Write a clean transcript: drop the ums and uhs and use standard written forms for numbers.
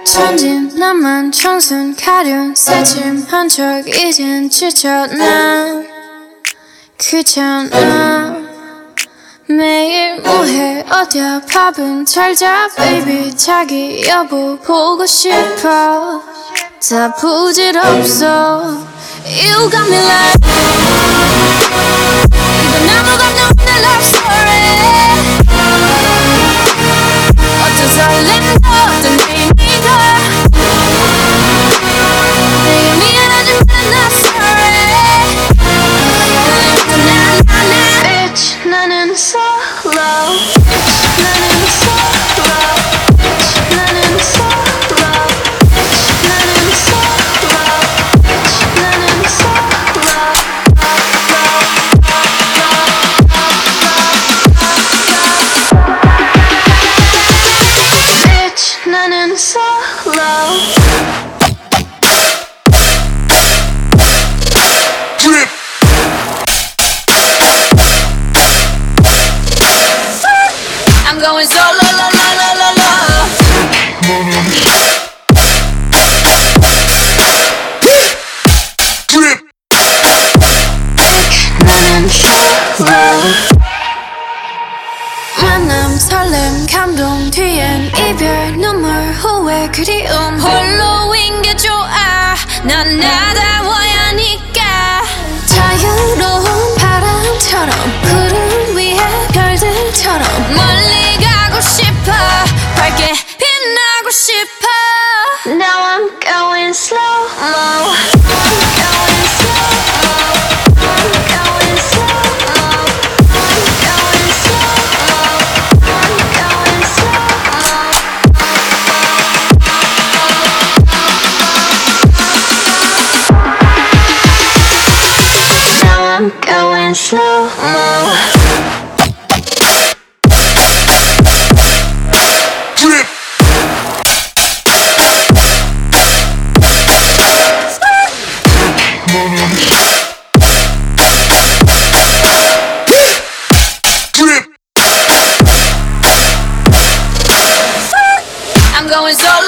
천진 나만 청순 가련 새침한 척 이젠 지쳤나 귀찮아 매일 뭐해 어디야 밥은 잘자 baby 자기 여보 보고 싶어 다 부질없어 You got me like 이건 아무것도 없는 love story 어떤 설렘도 어떤 의미가 내게 미안하지만 not sorry Bitch 나는 solo Bitch 나는 solo Bitch 나는 solo Bitch 나는 solo Bitch 나는 solo Bitch 나는 solo I'm going solo, la la la la la. 나는 solo. 만남, 설렘, 감동 뒤엔 이별, 눈물, 후회, 그리움. 홀로인 게 좋아. 난 나다워야 하니까. 자유로운 바람처럼 구름 위에 별들처럼 멀리 가고 싶어 밝게 빛나고 싶어 Now I'm going slow-mo I'm going slow-mo I'm going slow-mo I'm going slow-mo I'm going slow-mo Now I'm going slow-mo I'm going so